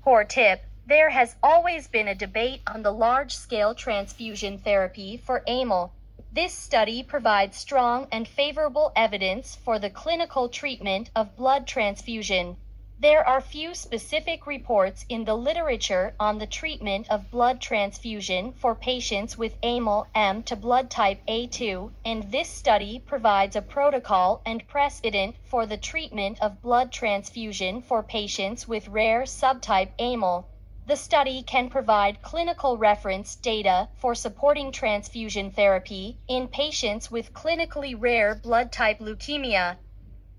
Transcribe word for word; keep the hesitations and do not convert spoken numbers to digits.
Core tip: there has always been a debate on the large-scale transfusion therapy for A M L. This study provides strong and favorable evidence for the clinical treatment of blood transfusion. There are few specific reports in the literature on the treatment of blood transfusion for patients with A M L M to blood type A two, and this study provides a protocol and precedent for the treatment of blood transfusion for patients with rare subtype A M L. The study can provide clinical reference data for supporting transfusion therapy in patients with clinically rare blood type leukemia.